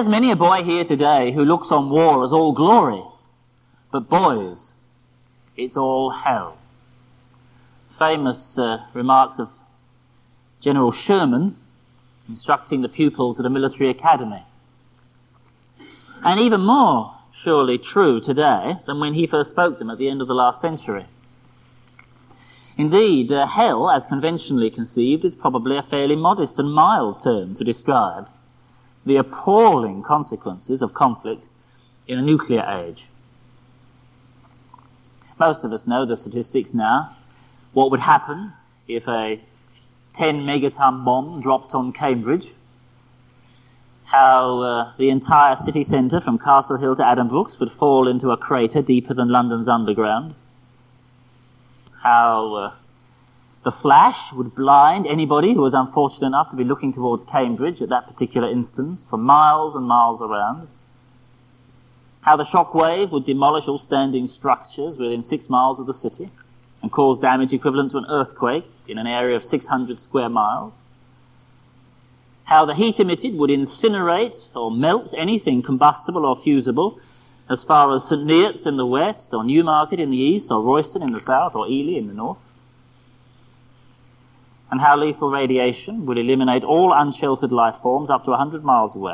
There's many a boy here today who looks on war as all glory. But boys, it's all hell. Famous remarks of General Sherman instructing the pupils at a military academy. And even more surely true today than when he first spoke them at the end of the last century. Indeed, hell, as conventionally conceived, is probably a fairly modest and mild term to describe the appalling consequences of conflict in a nuclear age. Most of us know the statistics now. What would happen if a 10 megaton bomb dropped on Cambridge? How the entire city centre from Castle Hill to Addenbrooke's would fall into a crater deeper than London's underground. How the flash would blind anybody who was unfortunate enough to be looking towards Cambridge at that particular instance for miles and miles around. How the shock wave would demolish all standing structures within 6 miles of the city and cause damage equivalent to an earthquake in an area of 600 square miles. How the heat emitted would incinerate or melt anything combustible or fusible as far as St Neots in the west, or Newmarket in the east, or Royston in the south, or Ely in the north. And how lethal radiation would eliminate all unsheltered life forms up to 100 miles away.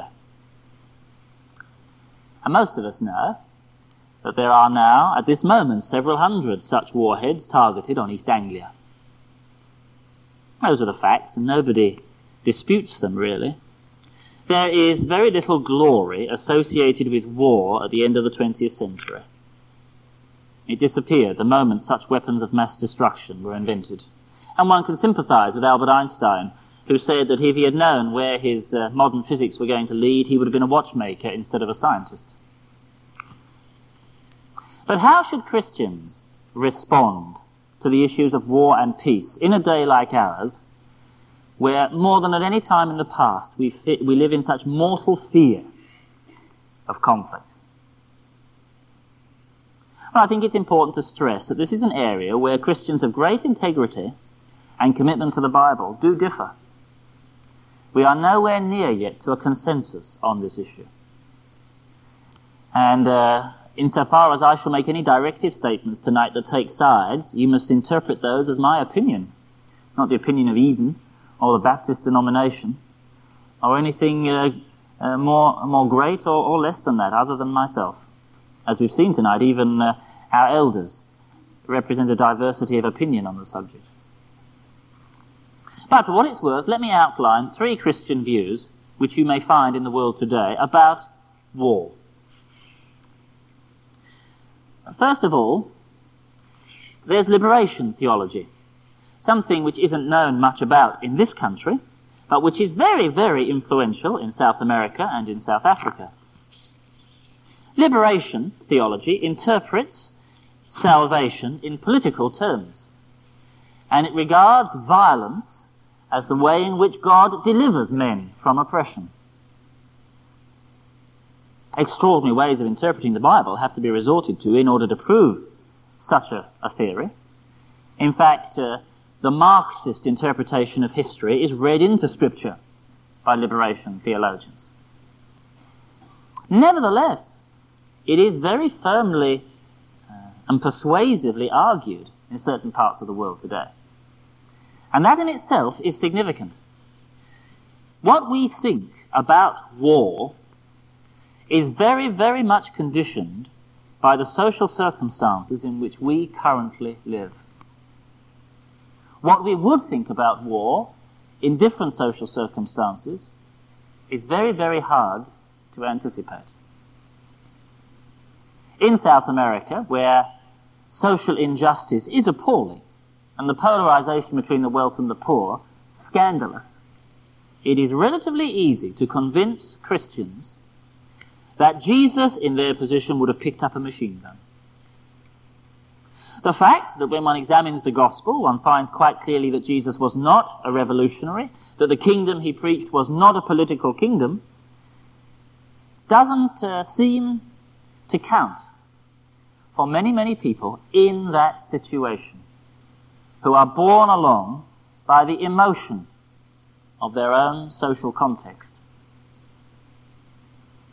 And most of us know that there are now, at this moment, several hundred such warheads targeted on East Anglia. Those are the facts, and nobody disputes them, really. There is very little glory associated with war at the end of the 20th century. It disappeared the moment such weapons of mass destruction were invented. And one can sympathize with Albert Einstein, who said that if he had known where his modern physics were going to lead, he would have been a watchmaker instead of a scientist. But how should Christians respond to the issues of war and peace in a day like ours, where more than at any time in the past we live in such mortal fear of conflict? Well, I think it's important to stress that this is an area where Christians of great integrity and commitment to the Bible do differ. We are nowhere near yet to a consensus on this issue. And insofar as I shall make any directive statements tonight that take sides, you must interpret those as my opinion, not the opinion of Eden or the Baptist denomination, or anything more great or less than that, other than myself. As we've seen tonight, even our elders represent a diversity of opinion on the subject. But for what it's worth, let me outline 3 Christian views which you may find in the world today about war. First of all, there's liberation theology, something which isn't known much about in this country, but which is very, very influential in South America and in South Africa. Liberation theology interprets salvation in political terms, and it regards violence as the way in which God delivers men from oppression. Extraordinary ways of interpreting the Bible have to be resorted to in order to prove such a theory. In fact, the Marxist interpretation of history is read into Scripture by liberation theologians. Nevertheless, it is very firmly and persuasively argued in certain parts of the world today. And that in itself is significant. What we think about war is very, very much conditioned by the social circumstances in which we currently live. What we would think about war in different social circumstances is very, very hard to anticipate. In South America, where social injustice is appalling, and the polarization between the wealth and the poor scandalous, it is relatively easy to convince Christians that Jesus, in their position, would have picked up a machine gun. The fact that when one examines the gospel, one finds quite clearly that Jesus was not a revolutionary, that the kingdom he preached was not a political kingdom, doesn't seem to count for many, many people in that situation, who are borne along by the emotion of their own social context.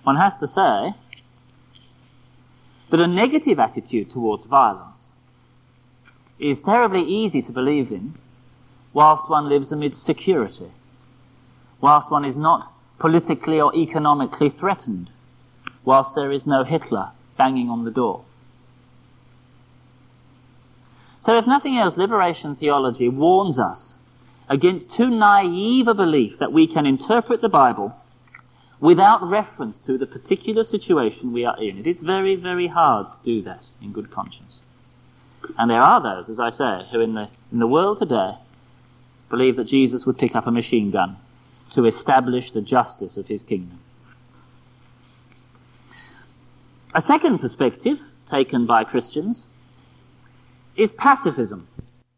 one has to say that a negative attitude towards violence is terribly easy to believe in whilst one lives amidst security, whilst one is not politically or economically threatened, whilst there is no Hitler banging on the door. So if nothing else, liberation theology warns us against too naive a belief that we can interpret the Bible without reference to the particular situation we are in. It is very, very hard to do that in good conscience. And there are those, as I say, who in the world today believe that Jesus would pick up a machine gun to establish the justice of his kingdom. A second perspective taken by Christians is pacifism.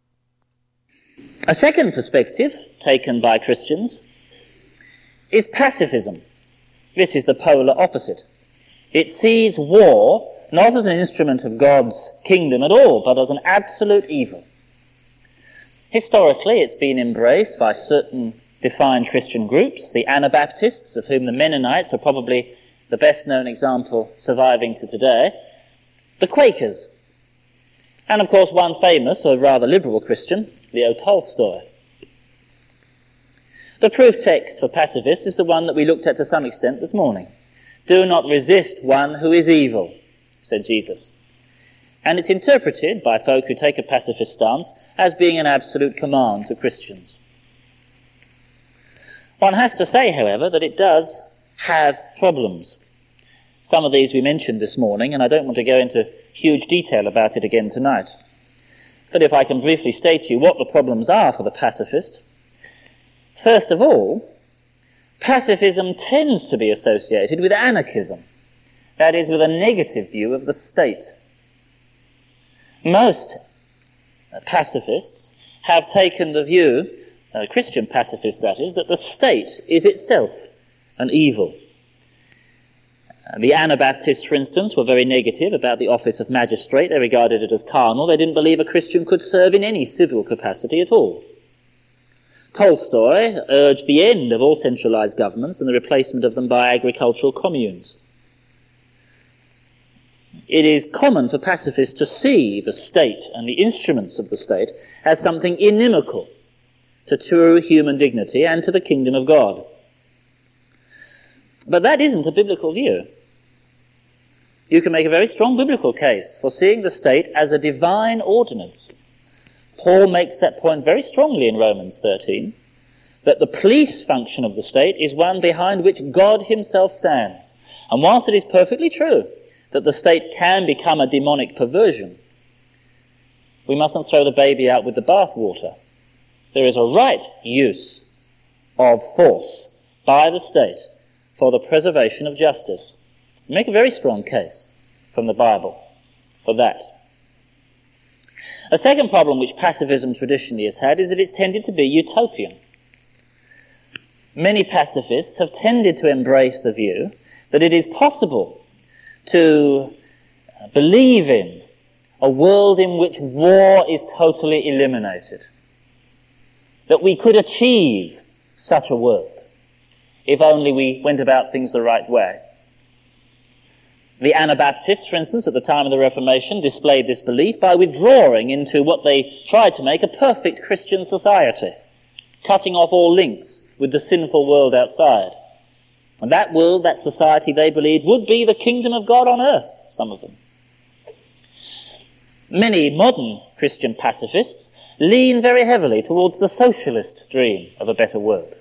A second perspective taken by Christians is pacifism. This is the polar opposite. It sees war not as an instrument of God's kingdom at all, but as an absolute evil. Historically, it's been embraced by certain defined Christian groups, the Anabaptists, of whom the Mennonites are probably the best-known example surviving to today, the Quakers, and of course one famous, or rather liberal Christian, Leo Tolstoy. The proof text for pacifists is the one that we looked at to some extent this morning. Do not resist one who is evil, said Jesus. And it's interpreted by folk who take a pacifist stance as being an absolute command to Christians. One has to say, however, that it does have problems. Some of these we mentioned this morning, and I don't want to go into huge detail about it again tonight. But if I can briefly state to you what the problems are for the pacifist. First of all, pacifism tends to be associated with anarchism, that is, with a negative view of the state. Most pacifists have taken the view, Christian pacifists that is, that the state is itself an evil. The Anabaptists, for instance, were very negative about the office of magistrate. They regarded it as carnal. They didn't believe a Christian could serve in any civil capacity at all. Tolstoy urged the end of all centralized governments and the replacement of them by agricultural communes. It is common for pacifists to see the state and the instruments of the state as something inimical to true human dignity and to the kingdom of God. But that isn't a biblical view. You can make a very strong biblical case for seeing the state as a divine ordinance. Paul makes that point very strongly in Romans 13, that the police function of the state is one behind which God himself stands. And whilst it is perfectly true that the state can become a demonic perversion, we mustn't throw the baby out with the bathwater. There is a right use of force by the state for the preservation of justice. We make a very strong case from the Bible for that. A second problem which pacifism traditionally has had is that it's tended to be utopian. Many pacifists have tended to embrace the view that it is possible to believe in a world in which war is totally eliminated. That we could achieve such a world if only we went about things the right way. The Anabaptists, for instance, at the time of the Reformation, displayed this belief by withdrawing into what they tried to make a perfect Christian society, cutting off all links with the sinful world outside. And that world, that society, they believed, would be the kingdom of God on earth, some of them. Many modern Christian pacifists lean very heavily towards the socialist dream of a better world.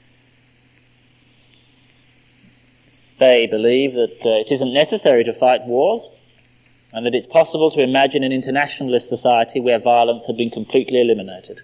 They believe that it isn't necessary to fight wars, and that it's possible to imagine an internationalist society where violence had been completely eliminated.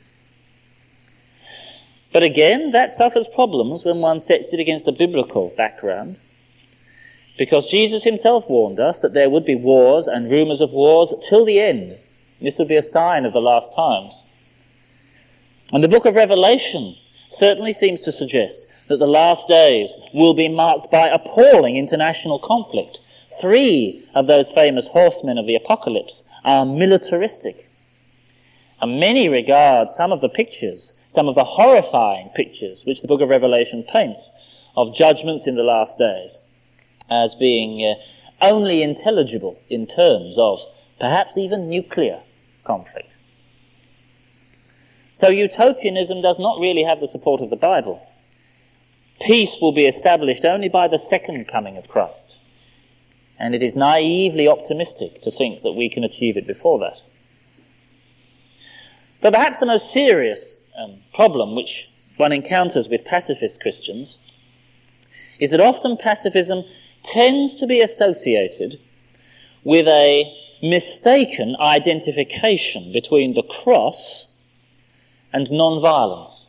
But again, that suffers problems when one sets it against a biblical background, because Jesus himself warned us that there would be wars and rumours of wars till the end. This would be a sign of the last times. And the book of Revelation certainly seems to suggest that the last days will be marked by appalling international conflict. 3 of those famous horsemen of the apocalypse are militaristic. And many regard some of the pictures, some of the horrifying pictures which the book of Revelation paints of judgments in the last days, as being only intelligible in terms of perhaps even nuclear conflict. So utopianism does not really have the support of the Bible. Peace will be established only by the second coming of Christ. And it is naively optimistic to think that we can achieve it before that. But perhaps the most serious problem which one encounters with pacifist Christians is that often pacifism tends to be associated with a mistaken identification between the cross and non-violence.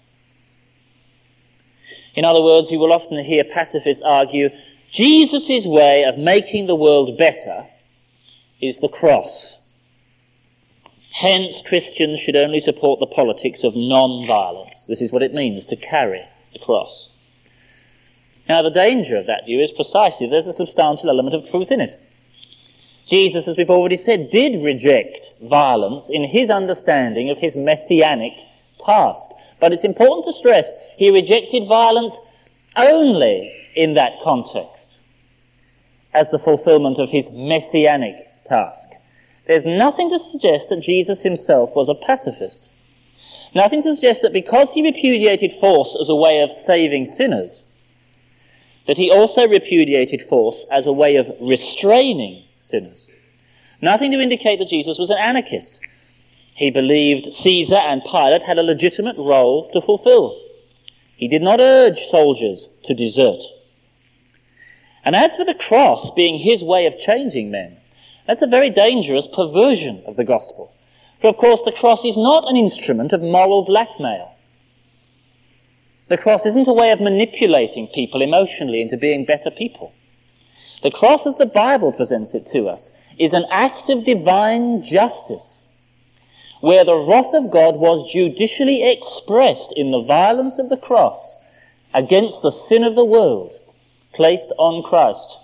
In other words, you will often hear pacifists argue, Jesus' way of making the world better is the cross. Hence, Christians should only support the politics of non-violence. This is what it means to carry the cross. Now, the danger of that view is precisely there's a substantial element of truth in it. Jesus, as we've already said, did reject violence in his understanding of his messianic task. But it's important to stress he rejected violence only in that context, as the fulfillment of his messianic task. There's nothing to suggest that Jesus himself was a pacifist. Nothing to suggest that because he repudiated force as a way of saving sinners, that he also repudiated force as a way of restraining sinners. Nothing to indicate that Jesus was an anarchist. He believed Caesar and Pilate had a legitimate role to fulfill. He did not urge soldiers to desert. And as for the cross being his way of changing men, that's a very dangerous perversion of the gospel. For of course the cross is not an instrument of moral blackmail. The cross isn't a way of manipulating people emotionally into being better people. The cross, as the Bible presents it to us, is an act of divine justice, where the wrath of God was judicially expressed in the violence of the cross against the sin of the world placed on Christ.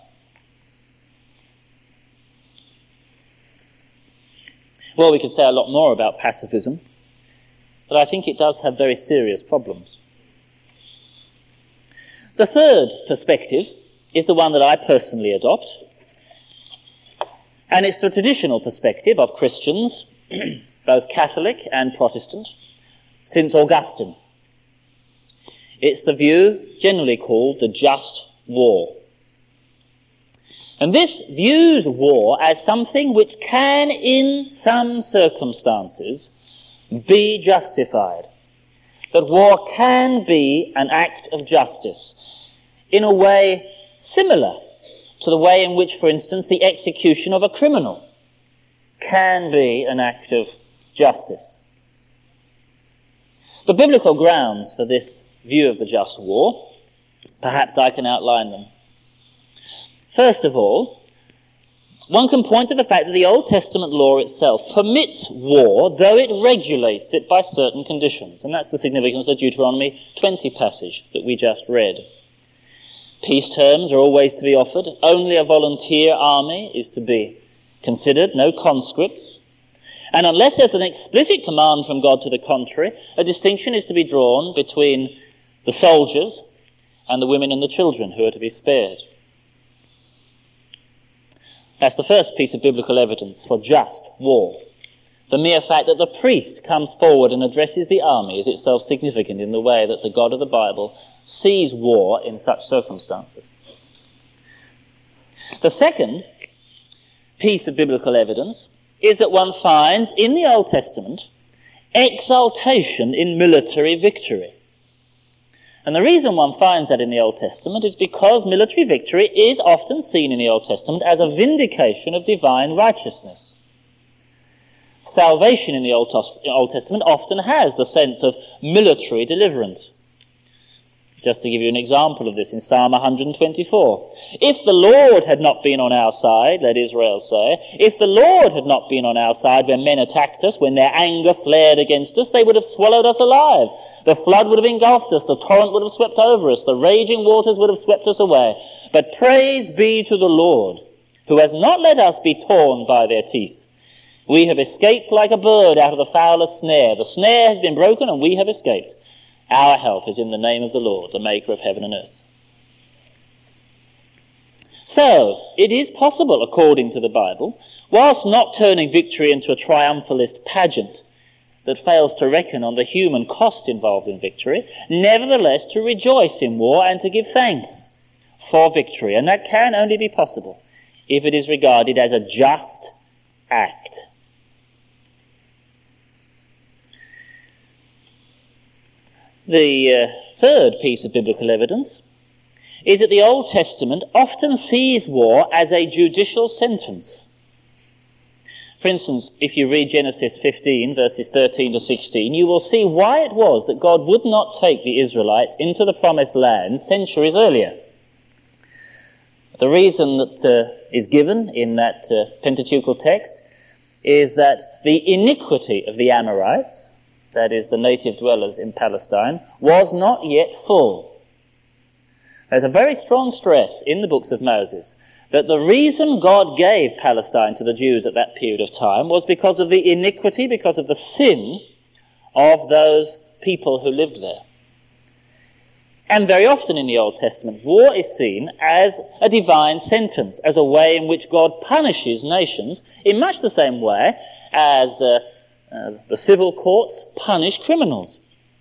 Well, we could say a lot more about pacifism, but I think it does have very serious problems. The third perspective is the one that I personally adopt, and it's the traditional perspective of Christians, both Catholic and Protestant, since Augustine. It's the view generally called the just war. And this views war as something which can, in some circumstances, be justified. That war can be an act of justice in a way similar to the way in which, for instance, the execution of a criminal can be an act of justice. The biblical grounds for this view of the just war, perhaps I can outline them. First of all, one can point to the fact that the Old Testament law itself permits war, though it regulates it by certain conditions. And that's the significance of the Deuteronomy 20 passage that we just read. Peace terms are always to be offered. Only a volunteer army is to be considered, no conscripts. And unless there's an explicit command from God to the contrary, a distinction is to be drawn between the soldiers and the women and the children who are to be spared. That's the first piece of biblical evidence for just war. The mere fact that the priest comes forward and addresses the army is itself significant in the way that the God of the Bible sees war in such circumstances. The second piece of biblical evidence is that one finds in the Old Testament exaltation in military victory. And the reason one finds that in the Old Testament is because military victory is often seen in the Old Testament as a vindication of divine righteousness. Salvation in the Old Testament often has the sense of military deliverance. Just to give you an example of this, in Psalm 124. If the Lord had not been on our side, let Israel say, if the Lord had not been on our side when men attacked us, when their anger flared against us, they would have swallowed us alive. The flood would have engulfed us, the torrent would have swept over us, the raging waters would have swept us away. But praise be to the Lord, who has not let us be torn by their teeth. We have escaped like a bird out of the fowler's snare. The snare has been broken and we have escaped. Our help is in the name of the Lord, the maker of heaven and earth. So, it is possible, according to the Bible, whilst not turning victory into a triumphalist pageant that fails to reckon on the human cost involved in victory, nevertheless to rejoice in war and to give thanks for victory. And that can only be possible if it is regarded as a just act. The third piece of biblical evidence is that the Old Testament often sees war as a judicial sentence. For instance, if you read Genesis 15, verses 13 to 16, you will see why it was that God would not take the Israelites into the promised land centuries earlier. The reason that is given in that Pentateuchal text is that the iniquity of the Amorites, that is, the native dwellers in Palestine, was not yet full. There's a very strong stress in the books of Moses that the reason God gave Palestine to the Jews at that period of time was because of the iniquity, because of the sin of those people who lived there. And very often in the Old Testament, war is seen as a divine sentence, as a way in which God punishes nations in much the same way as the civil courts punish criminals.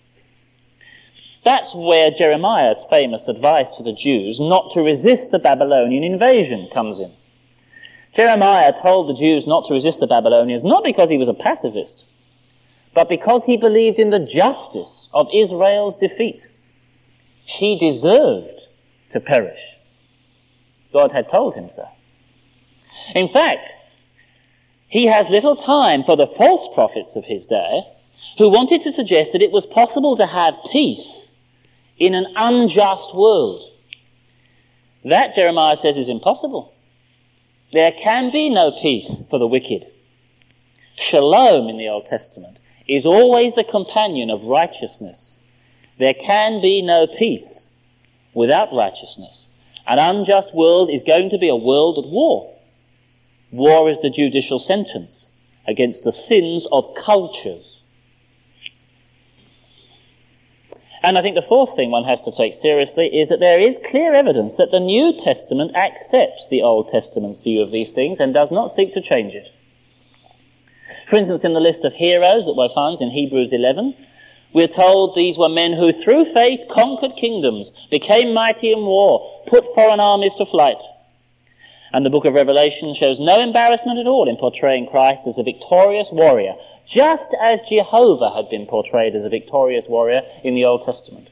That's where Jeremiah's famous advice to the Jews not to resist the Babylonian invasion comes in. Jeremiah told the Jews not to resist the Babylonians not because he was a pacifist, but because he believed in the justice of Israel's defeat. She deserved to perish. God had told him so. In fact, he has little time for the false prophets of his day who wanted to suggest that it was possible to have peace in an unjust world. That, Jeremiah says, is impossible. There can be no peace for the wicked. Shalom in the Old Testament is always the companion of righteousness. There can be no peace without righteousness. An unjust world is going to be a world of war. War is the judicial sentence against the sins of cultures. And I think the fourth thing one has to take seriously is that there is clear evidence that the New Testament accepts the Old Testament's view of these things and does not seek to change it. For instance, in the list of heroes that one finds in Hebrews 11, we're told these were men who through faith conquered kingdoms, became mighty in war, put foreign armies to flight. And the book of Revelation shows no embarrassment at all in portraying Christ as a victorious warrior, just as Jehovah had been portrayed as a victorious warrior in the Old Testament.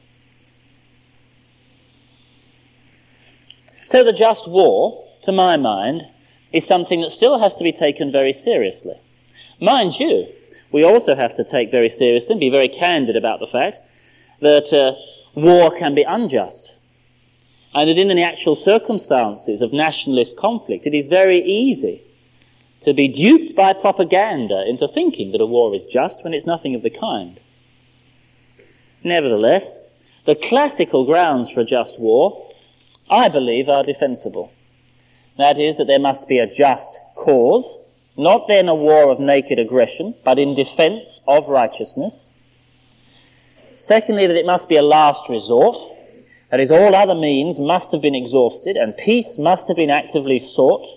So the just war, to my mind, is something that still has to be taken very seriously. Mind you, we also have to take very seriously and be very candid about the fact that war can be unjust. And that in the actual circumstances of nationalist conflict, it is very easy to be duped by propaganda into thinking that a war is just when it's nothing of the kind. Nevertheless, the classical grounds for a just war, I believe, are defensible. That is, that there must be a just cause, not then a war of naked aggression, but in defense of righteousness. Secondly, that it must be a last resort. That is, all other means must have been exhausted and peace must have been actively sought.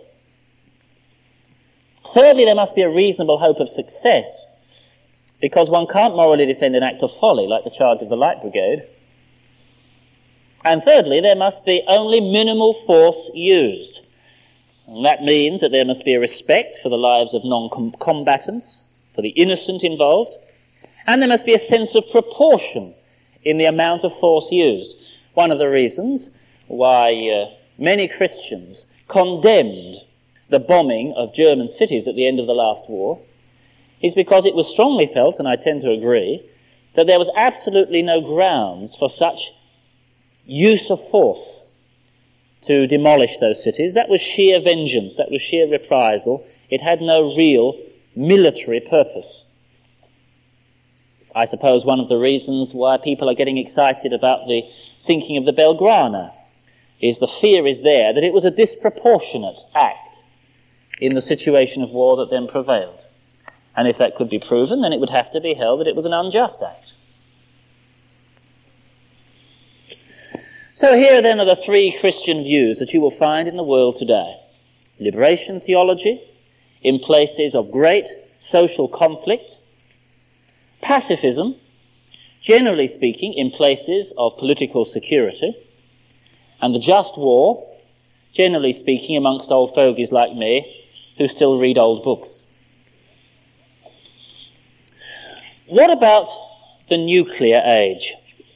Thirdly, there must be a reasonable hope of success, because one can't morally defend an act of folly like the charge of the Light Brigade. And thirdly, there must be only minimal force used. And that means that there must be a respect for the lives of non-combatants, for the innocent involved, and there must be a sense of proportion in the amount of force used. One of the reasons why many Christians condemned the bombing of German cities at the end of the last war is because it was strongly felt, and I tend to agree, that there was absolutely no grounds for such use of force to demolish those cities. That was sheer vengeance, that was sheer reprisal. It had no real military purpose. I suppose one of the reasons why people are getting excited about the sinking of the Belgrano is the fear is there that it was a disproportionate act in the situation of war that then prevailed. And if that could be proven, then it would have to be held that it was an unjust act. So here then are the three Christian views that you will find in the world today. Liberation theology, in places of great social conflict. Pacifism, generally speaking, in places of political security. And the just war, generally speaking, amongst old fogies like me, who still read old books. What about the nuclear age?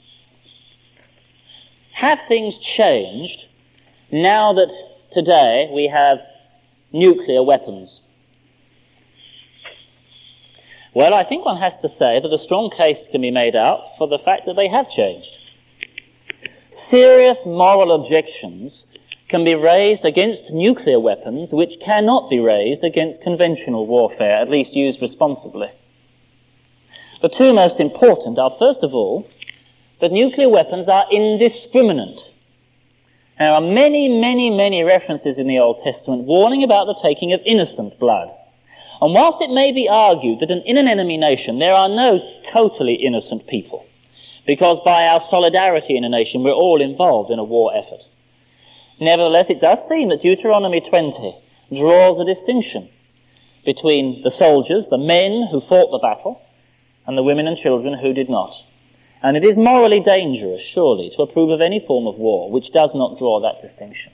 Have things changed now that today we have nuclear weapons? Well, I think one has to say that a strong case can be made out for the fact that they have changed. Serious moral objections can be raised against nuclear weapons which cannot be raised against conventional warfare, at least used responsibly. The two most important are, first of all, that nuclear weapons are indiscriminate. There are many references in the Old Testament warning about the taking of innocent blood. And whilst it may be argued that in an enemy nation there are no totally innocent people, because by our solidarity in a nation we're all involved in a war effort, nevertheless it does seem that Deuteronomy 20 draws a distinction between the soldiers, the men who fought the battle, and the women and children who did not. And it is morally dangerous, surely, to approve of any form of war which does not draw that distinction.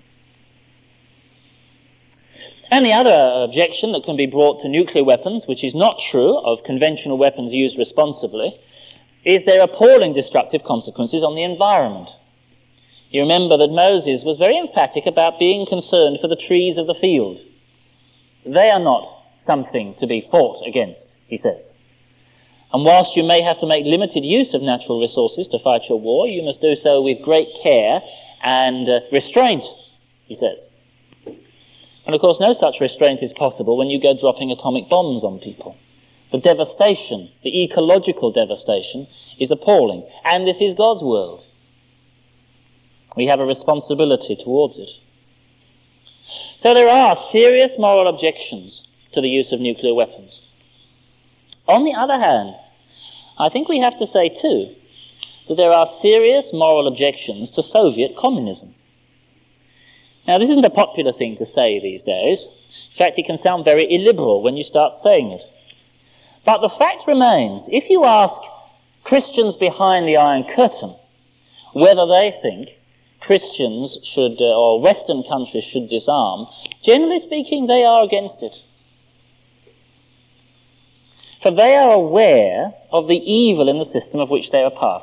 And the other objection that can be brought to nuclear weapons, which is not true of conventional weapons used responsibly, is their appalling destructive consequences on the environment. You remember that Moses was very emphatic about being concerned for the trees of the field. They are not something to be fought against, he says. And whilst you may have to make limited use of natural resources to fight your war, you must do so with great care and restraint, he says. And of course no such restraint is possible when you go dropping atomic bombs on people. The devastation, the ecological devastation, is appalling. And this is God's world. We have a responsibility towards it. So there are serious moral objections to the use of nuclear weapons. On the other hand, I think we have to say too that there are serious moral objections to Soviet communism. Now, this isn't a popular thing to say these days. In fact, it can sound very illiberal when you start saying it. But the fact remains, if you ask Christians behind the Iron Curtain whether they think Christians should, or Western countries should disarm, generally speaking, they are against it. For they are aware of the evil in the system of which they are part.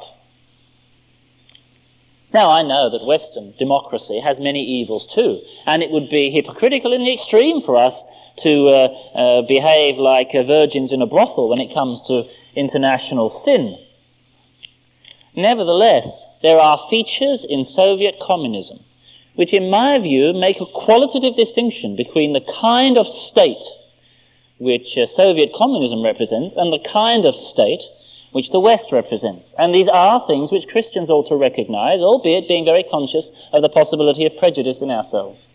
Now, I know that Western democracy has many evils too, and it would be hypocritical in the extreme for us to behave like virgins in a brothel when it comes to international sin. Nevertheless, there are features in Soviet communism which, in my view, make a qualitative distinction between the kind of state which Soviet communism represents and the kind of state which the West represents. And these are things which Christians ought to recognize, albeit being very conscious of the possibility of prejudice in ourselves.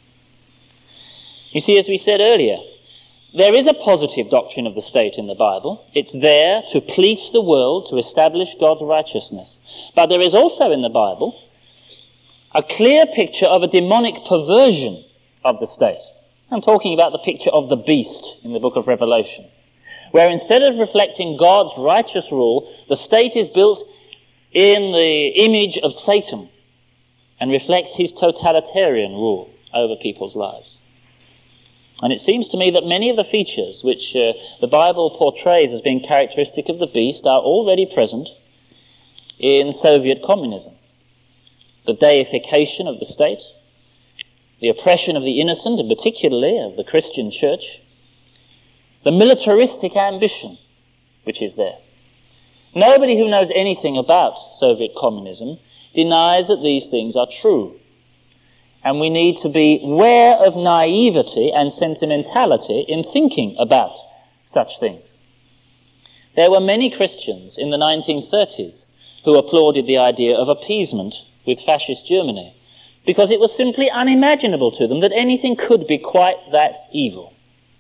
You see, as we said earlier, there is a positive doctrine of the state in the Bible. It's there to police the world, to establish God's righteousness. But there is also in the Bible a clear picture of a demonic perversion of the state. I'm talking about the picture of the beast in the book of Revelation, where instead of reflecting God's righteous rule, the state is built in the image of Satan and reflects his totalitarian rule over people's lives. And it seems to me that many of the features which the Bible portrays as being characteristic of the beast are already present in Soviet communism. The deification of the state, the oppression of the innocent, and particularly of the Christian church, the militaristic ambition which is there. Nobody who knows anything about Soviet communism denies that these things are true. And we need to be aware of naivety and sentimentality in thinking about such things. There were many Christians in the 1930s who applauded the idea of appeasement with fascist Germany, because it was simply unimaginable to them that anything could be quite that evil.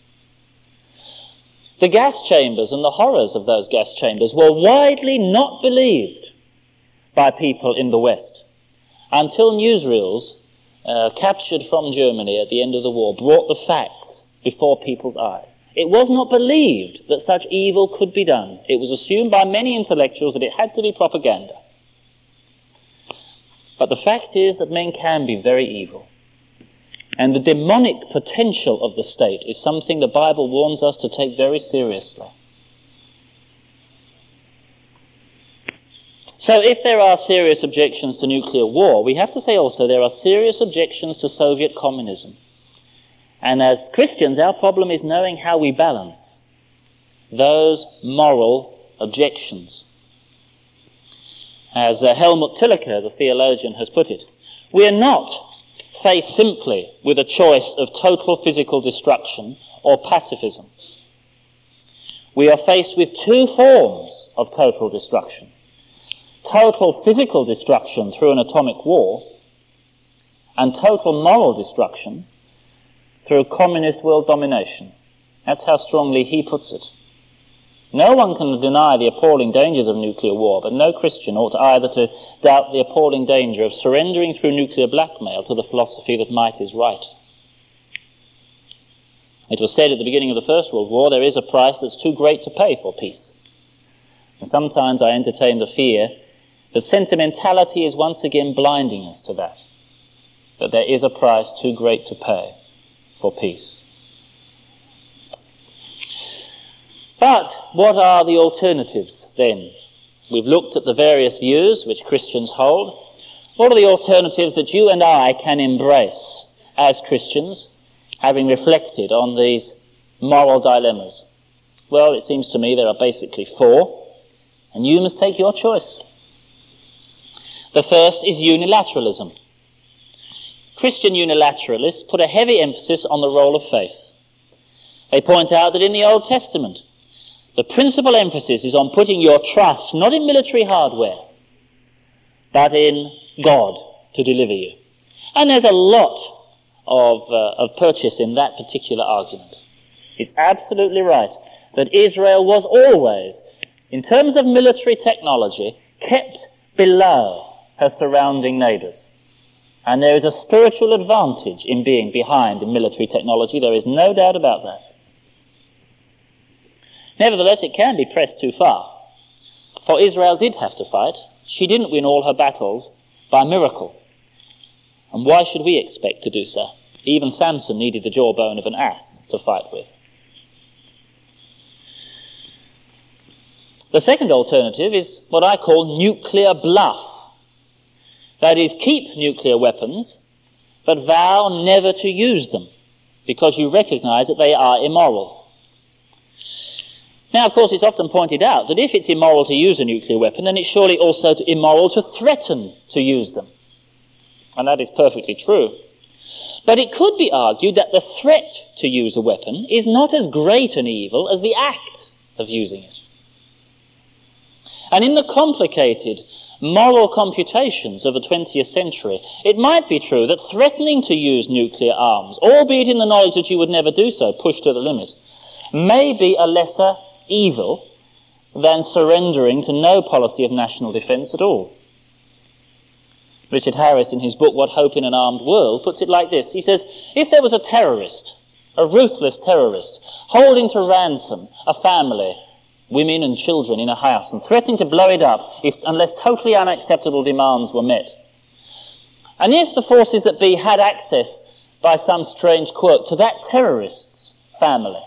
The gas chambers and the horrors of those gas chambers were widely not believed by people in the West. until newsreels captured from Germany at the end of the war brought the facts before people's eyes. It was not believed that such evil could be done. It was assumed by many intellectuals that it had to be propaganda. But the fact is that men can be very evil. And the demonic potential of the state is something the Bible warns us to take very seriously. So if there are serious objections to nuclear war, we have to say also there are serious objections to Soviet communism. And as Christians, our problem is knowing how we balance those moral objections. As Helmut Tilliker, the theologian, has put it, we are not faced simply with a choice of total physical destruction or pacifism. We are faced with two forms of total destruction. Total physical destruction through an atomic war, and total moral destruction through communist world domination. That's how strongly he puts it. No one can deny the appalling dangers of nuclear war, but no Christian ought either to doubt the appalling danger of surrendering through nuclear blackmail to the philosophy that might is right. It was said at the beginning of the First World War, there is a price that's too great to pay for peace. And sometimes I entertain the fear that sentimentality is once again blinding us to that there is a price too great to pay for peace. But what are the alternatives then? We've looked at the various views which Christians hold. What are the alternatives that you and I can embrace as Christians, having reflected on these moral dilemmas? Well, it seems to me there are basically four, and you must take your choice. The first is unilateralism. Christian unilateralists put a heavy emphasis on the role of faith. They point out that in the Old Testament, the principal emphasis is on putting your trust not in military hardware, but in God to deliver you. And there's a lot of purchase in that particular argument. It's absolutely right that Israel was always, in terms of military technology, kept below her surrounding neighbours. And there is a spiritual advantage in being behind in military technology. There is no doubt about that. Nevertheless, it can be pressed too far. For Israel did have to fight. She didn't win all her battles by miracle. And why should we expect to do so? Even Samson needed the jawbone of an ass to fight with. The second alternative is what I call nuclear bluff. That is, keep nuclear weapons, but vow never to use them, because you recognize that they are immoral. Now, of course, it's often pointed out that if it's immoral to use a nuclear weapon, then it's surely also immoral to threaten to use them. And that is perfectly true. But it could be argued that the threat to use a weapon is not as great an evil as the act of using it. And in the complicated moral computations of the 20th century, it might be true that threatening to use nuclear arms, albeit in the knowledge that you would never do so, pushed to the limit, may be a lesser evil than surrendering to no policy of national defence at all. Richard Harris, in his book What Hope in an Armed World, puts it like this. He says, if there was a terrorist, a ruthless terrorist, holding to ransom a family, women and children in a house, and threatening to blow it up unless totally unacceptable demands were met, and if the forces that be had access by some strange quirk to that terrorist's family,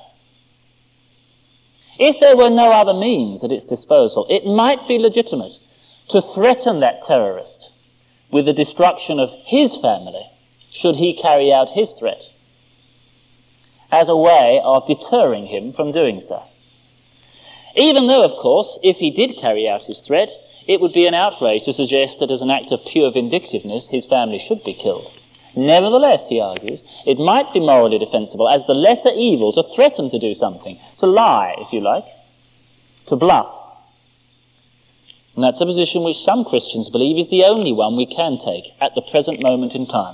if there were no other means at its disposal, it might be legitimate to threaten that terrorist with the destruction of his family should he carry out his threat, as a way of deterring him from doing so. Even though, of course, if he did carry out his threat, it would be an outrage to suggest that as an act of pure vindictiveness his family should be killed. Nevertheless, he argues, it might be morally defensible as the lesser evil to threaten to do something, to lie, if you like, to bluff. And that's a position which some Christians believe is the only one we can take at the present moment in time.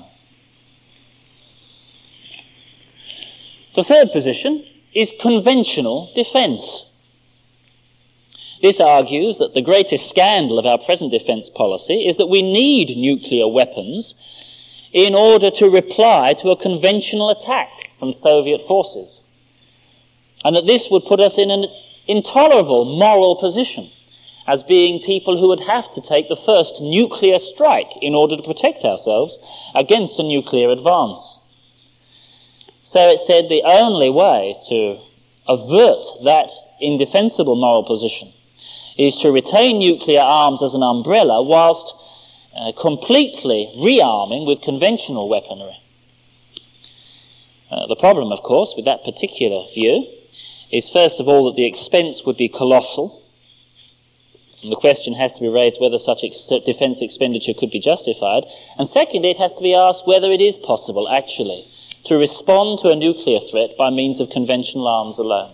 The third position is conventional defence. This argues that the greatest scandal of our present defence policy is that we need nuclear weapons in order to reply to a conventional attack from Soviet forces, and that this would put us in an intolerable moral position as being people who would have to take the first nuclear strike in order to protect ourselves against a nuclear advance. So it said the only way to avert that indefensible moral position is to retain nuclear arms as an umbrella whilst completely rearming with conventional weaponry. The problem, of course, with that particular view is, first of all, that the expense would be colossal. And the question has to be raised whether such defence expenditure could be justified. And secondly, it has to be asked whether it is possible, actually, to respond to a nuclear threat by means of conventional arms alone.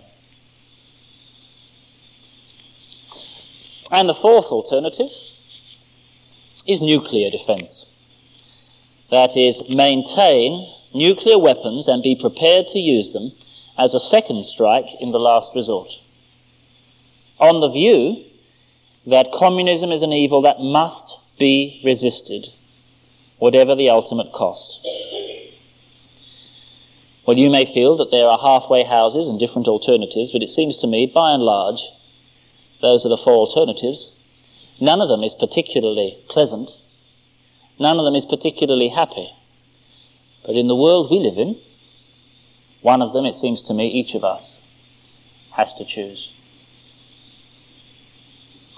And the fourth alternative is nuclear defence. That is, maintain nuclear weapons and be prepared to use them as a second strike in the last resort, on the view that communism is an evil that must be resisted, whatever the ultimate cost. Well, you may feel that there are halfway houses and different alternatives, but it seems to me, by and large, those are the four alternatives. None of them is particularly pleasant. None of them is particularly happy. But in the world we live in, one of them, it seems to me, each of us has to choose.